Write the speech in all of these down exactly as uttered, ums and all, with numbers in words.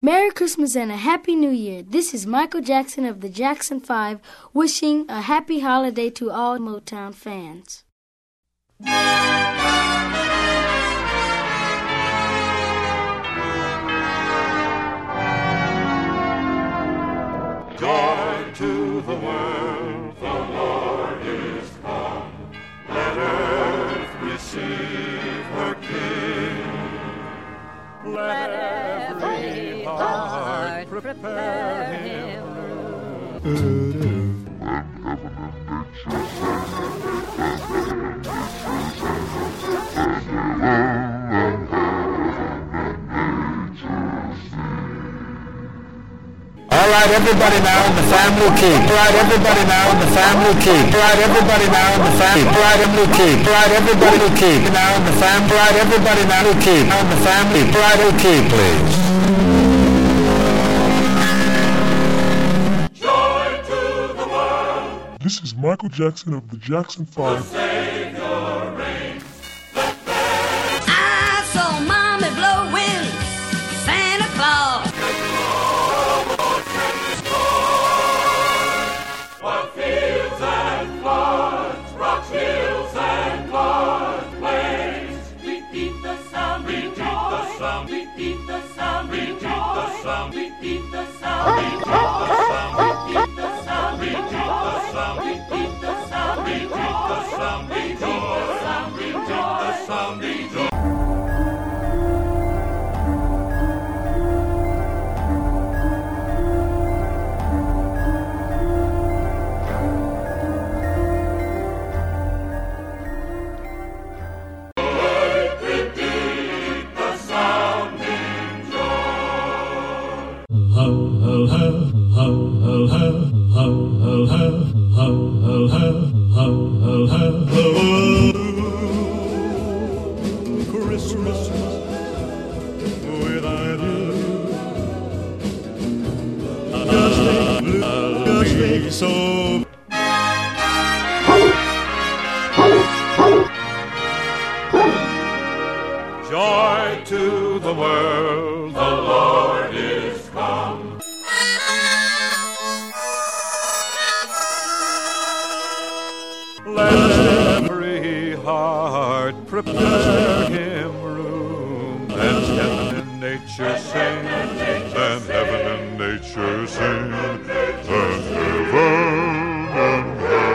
Merry Christmas and a Happy New Year. This is Michael Jackson of the Jackson five wishing a happy holiday to all Motown fans. Joy to the world, the Lord is come. Let earth receive her King. Let every heart prepare him. All right, everybody now in the family key. All right, everybody now in the family key. All right, everybody now in the family. All right, family key. All right, everybody in the key. Now in the family. All right, everybody now in the key. Now in the family. All right, in key, please. Joy to the world. This is Michael Jackson of the Jackson five. The Savior reigns. I saw Mommy blowing Santa Claus. While fields and floods, rocks, hills and floodplains, repeat the sound, repeat the sound, repeat the sound, repeat the sound, repeat the sound, repeat the sound, repeat the sound, repeat the sound, repeat the sound, repeat the sound, repeat the sound, repeat the sound, repeat the sound. Christmas without you. Just be so. Joy to the world, the Lord is come. Let every heart prepare him room, and heaven and nature sing, and heaven and nature sing, and heaven and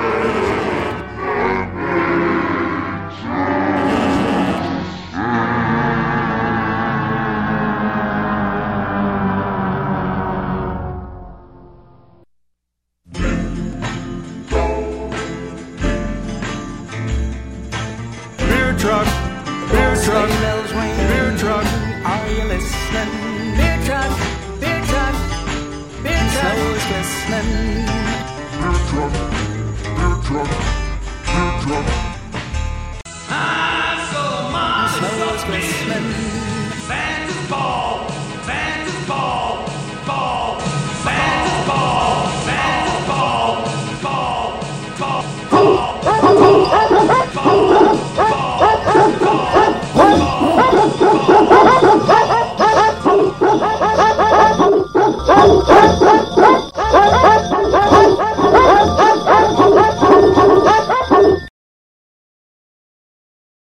truck, beer truck, beer truck, are you listening? Beer truck, beer truck, beer truck, snow is glistening. Beer truck, beer truck, beer truck. I saw Mommy Snow is glistening.